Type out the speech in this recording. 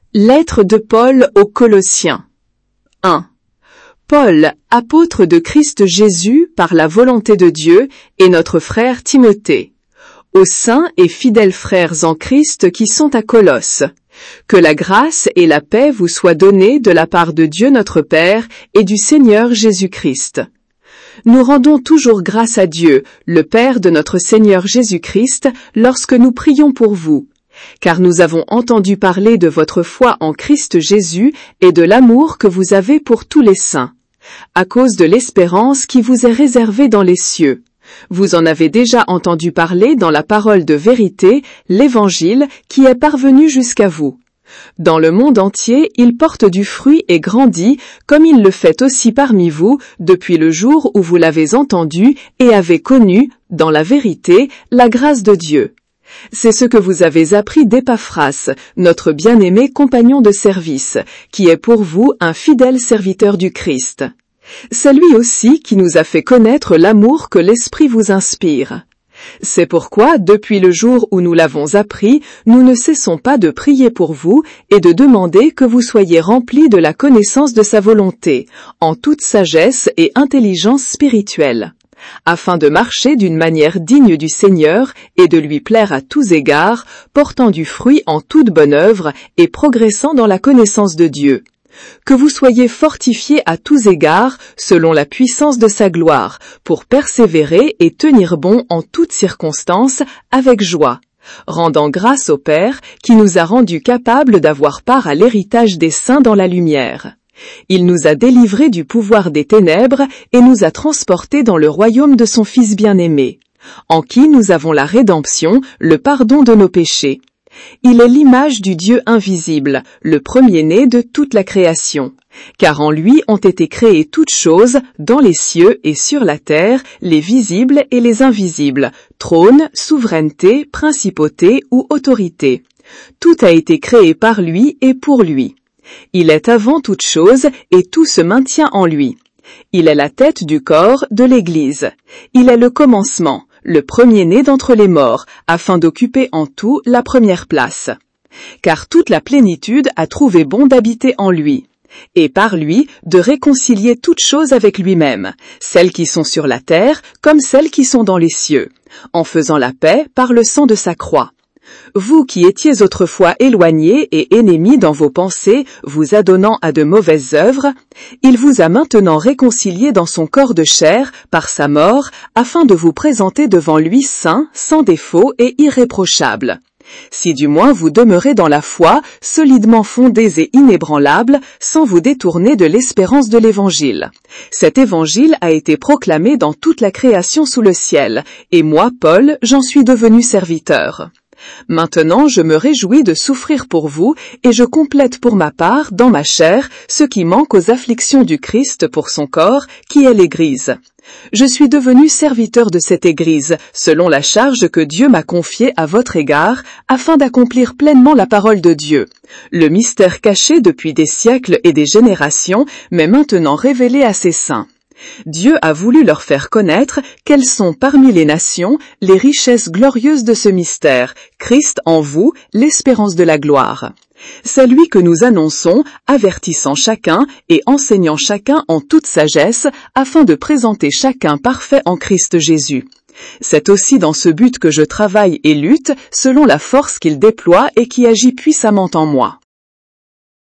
Lettre de Paul aux Colossiens. 1. Paul, apôtre de Christ Jésus par la volonté de Dieu, et notre frère Timothée, aux saints et fidèles frères en Christ qui sont à Colosse. Que la grâce et la paix vous soient données de la part de Dieu notre Père et du Seigneur Jésus-Christ. Nous rendons toujours grâce à Dieu, le Père de notre Seigneur Jésus-Christ, lorsque nous prions pour vous. Car nous avons entendu parler de votre foi en Christ Jésus et de l'amour que vous avez pour tous les saints, à cause de l'espérance qui vous est réservée dans les cieux. Vous en avez déjà entendu parler dans la parole de vérité, l'Évangile, qui est parvenu jusqu'à vous. Dans le monde entier, il porte du fruit et grandit, comme il le fait aussi parmi vous, depuis le jour où vous l'avez entendu et avez connu, dans la vérité, la grâce de Dieu. C'est ce que vous avez appris d'Épaphras, notre bien-aimé compagnon de service, qui est pour vous un fidèle serviteur du Christ. C'est lui aussi qui nous a fait connaître l'amour que l'Esprit vous inspire. C'est pourquoi, depuis le jour où nous l'avons appris, nous ne cessons pas de prier pour vous et de demander que vous soyez remplis de la connaissance de sa volonté, en toute sagesse et intelligence spirituelle, afin de marcher d'une manière digne du Seigneur et de lui plaire à tous égards, portant du fruit en toute bonne œuvre et progressant dans la connaissance de Dieu. Que vous soyez fortifiés à tous égards, selon la puissance de sa gloire, pour persévérer et tenir bon en toutes circonstances, avec joie, rendant grâce au Père, qui nous a rendus capables d'avoir part à l'héritage des saints dans la lumière. Il nous a délivrés du pouvoir des ténèbres et nous a transportés dans le royaume de son Fils bien-aimé, en qui nous avons la rédemption, le pardon de nos péchés. Il est l'image du Dieu invisible, le premier-né de toute la création, car en lui ont été créées toutes choses, dans les cieux et sur la terre, les visibles et les invisibles, trône, souveraineté, principauté ou autorité. Tout a été créé par lui et pour lui. Il est avant toute chose et tout se maintient en lui. Il est la tête du corps de l'Église. Il est le commencement, le premier-né d'entre les morts, afin d'occuper en tout la première place. Car toute la plénitude a trouvé bon d'habiter en lui, et par lui de réconcilier toutes choses avec lui-même, celles qui sont sur la terre comme celles qui sont dans les cieux, en faisant la paix par le sang de sa croix. Vous qui étiez autrefois éloignés et ennemis dans vos pensées, vous adonnant à de mauvaises œuvres, il vous a maintenant réconciliés dans son corps de chair par sa mort, afin de vous présenter devant lui saints, sans défaut et irréprochables. Si du moins vous demeurez dans la foi, solidement fondés et inébranlables, sans vous détourner de l'espérance de l'Évangile. Cet Évangile a été proclamé dans toute la création sous le ciel, et moi, Paul, j'en suis devenu serviteur. Maintenant, je me réjouis de souffrir pour vous, et je complète pour ma part, dans ma chair, ce qui manque aux afflictions du Christ pour son corps, qui est l'Église. Je suis devenu serviteur de cette Église, selon la charge que Dieu m'a confiée à votre égard, afin d'accomplir pleinement la parole de Dieu. Le mystère caché depuis des siècles et des générations, mais maintenant révélé à ses saints. Dieu a voulu leur faire connaître quelles sont parmi les nations les richesses glorieuses de ce mystère, Christ en vous, l'espérance de la gloire. C'est lui que nous annonçons, avertissant chacun et enseignant chacun en toute sagesse, afin de présenter chacun parfait en Christ Jésus. C'est aussi dans ce but que je travaille et lutte, selon la force qu'il déploie et qui agit puissamment en moi.